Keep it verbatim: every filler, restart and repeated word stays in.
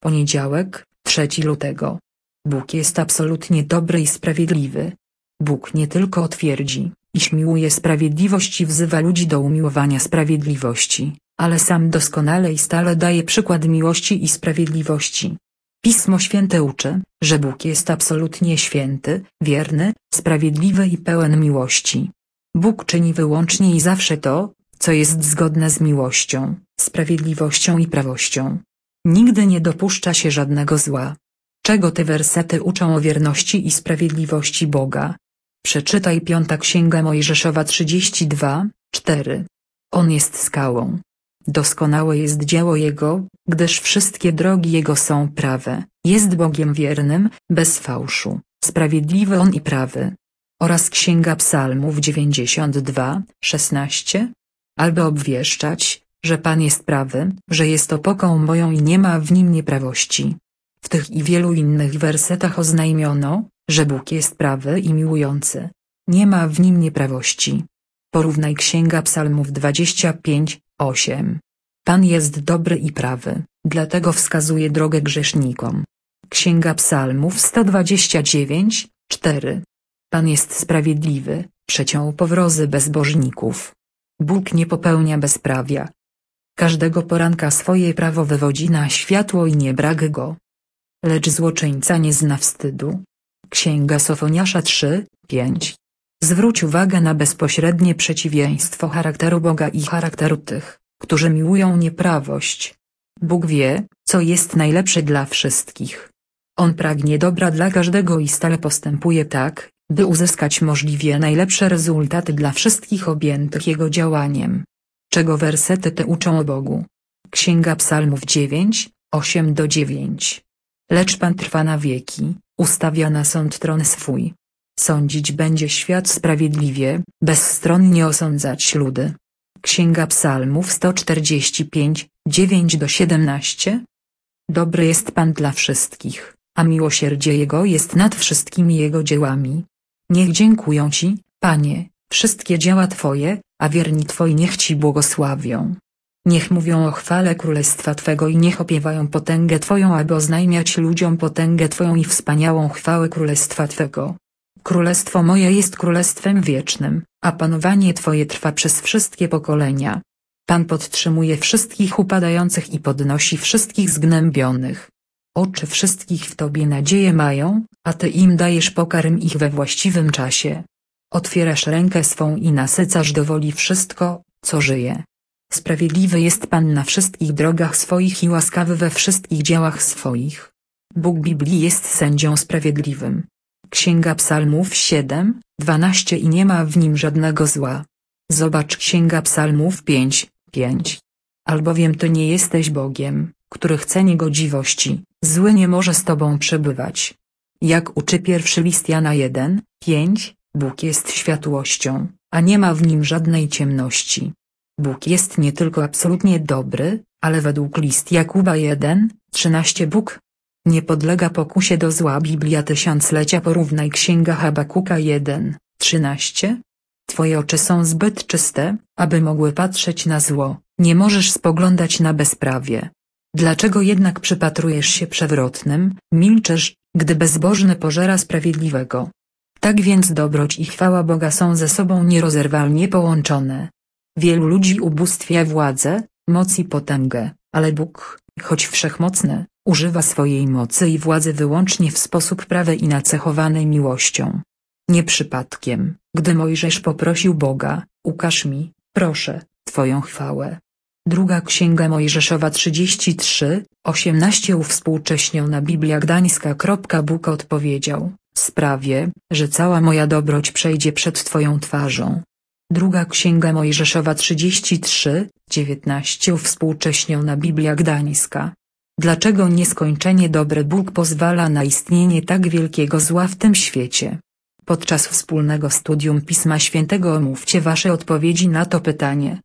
Poniedziałek, trzeciego lutego. Bóg jest absolutnie dobry i sprawiedliwy. Bóg nie tylko twierdzi, iż miłuje sprawiedliwość i wzywa ludzi do umiłowania sprawiedliwości, ale sam doskonale i stale daje przykład miłości i sprawiedliwości. Pismo Święte uczy, że Bóg jest absolutnie święty, wierny, sprawiedliwy i pełen miłości. Bóg czyni wyłącznie i zawsze to, co jest zgodne z miłością, sprawiedliwością i prawością. Nigdy nie dopuszcza się żadnego zła. Czego te wersety uczą o wierności i sprawiedliwości Boga? Przeczytaj Piąta Księga Mojżeszowa trzydzieści dwa, cztery. On jest skałą. Doskonałe jest dzieło Jego, gdyż wszystkie drogi Jego są prawe. Jest Bogiem wiernym, bez fałszu, sprawiedliwy On i prawy. Oraz Księga Psalmów dziewięćdziesiąt dwa, szesnaście. Albo obwieszczać, że Pan jest prawy, że jest opoką moją i nie ma w nim nieprawości. W tych i wielu innych wersetach oznajmiono, że Bóg jest prawy i miłujący. Nie ma w nim nieprawości. Porównaj Księga Psalmów dwadzieścia pięć, osiem. Pan jest dobry i prawy, dlatego wskazuje drogę grzesznikom. Księga Psalmów sto dwadzieścia dziewięć, cztery. Pan jest sprawiedliwy, przeciął powrozy bezbożników. Bóg nie popełnia bezprawia. Każdego poranka swoje prawo wywodzi na światło i nie brak go. Lecz złoczyńca nie zna wstydu. Księga Sofoniasza trzy, pięć. Zwróć uwagę na bezpośrednie przeciwieństwo charakteru Boga i charakteru tych, którzy miłują nieprawość. Bóg wie, co jest najlepsze dla wszystkich. On pragnie dobra dla każdego i stale postępuje tak, by uzyskać możliwie najlepsze rezultaty dla wszystkich objętych Jego działaniem. Czego wersety te uczą o Bogu? Księga Psalmów dziewięć, osiem do dziewięciu. Lecz Pan trwa na wieki, ustawia na sąd tron swój. Sądzić będzie świat sprawiedliwie, bezstronnie osądzać ludy. Księga Psalmów sto czterdzieści pięć, dziewięć do siedemnastu. Dobry jest Pan dla wszystkich, a miłosierdzie Jego jest nad wszystkimi Jego dziełami. Niech dziękują Ci, Panie, wszystkie dzieła Twoje, a wierni Twoi niech Ci błogosławią. Niech mówią o chwale Królestwa Twego i niech opiewają potęgę Twoją, aby oznajmiać ludziom potęgę Twoją i wspaniałą chwałę Królestwa Twego. Królestwo moje jest królestwem wiecznym, a panowanie Twoje trwa przez wszystkie pokolenia. Pan podtrzymuje wszystkich upadających i podnosi wszystkich zgnębionych. Oczy wszystkich w Tobie nadzieję mają, a Ty im dajesz pokarm ich we właściwym czasie. Otwierasz rękę swą i nasycasz do woli wszystko, co żyje. Sprawiedliwy jest Pan na wszystkich drogach swoich i łaskawy we wszystkich dziełach swoich. Bóg Biblii jest sędzią sprawiedliwym. Księga Psalmów siedem, dwanaście i nie ma w nim żadnego zła. Zobacz Księga Psalmów pięć, pięć. Albowiem Ty nie jesteś Bogiem, który chce niegodziwości, zły nie może z Tobą przebywać. Jak uczy pierwszy list Jana jeden, pięć, Bóg jest światłością, a nie ma w nim żadnej ciemności. Bóg jest nie tylko absolutnie dobry, ale według list Jakuba jeden, trzynaście Bóg nie podlega pokusie do zła. Biblia Tysiąclecia. Porównaj Księga Habakuka jeden, trzynaście. Twoje oczy są zbyt czyste, aby mogły patrzeć na zło, nie możesz spoglądać na bezprawie. Dlaczego jednak przypatrujesz się przewrotnym, milczysz, gdy bezbożny pożera sprawiedliwego? Tak więc dobroć i chwała Boga są ze sobą nierozerwalnie połączone. Wielu ludzi ubóstwia władzę, moc i potęgę, ale Bóg, choć wszechmocny, używa swojej mocy i władzy wyłącznie w sposób prawy i nacechowany miłością. Nie przypadkiem, gdy Mojżesz poprosił Boga, ukaż mi, proszę, Twoją chwałę. Druga Księga Mojżeszowa trzydzieści trzy, osiemnaście. Uwspółcześniona Biblia Gdańska. Bóg odpowiedział, sprawię, że cała moja dobroć przejdzie przed Twoją twarzą. Druga Księga Mojżeszowa trzydzieści trzy, dziewiętnaście. Uwspółcześniona Biblia Gdańska. Dlaczego nieskończenie dobry Bóg pozwala na istnienie tak wielkiego zła w tym świecie? Podczas wspólnego studium Pisma Świętego omówcie Wasze odpowiedzi na to pytanie.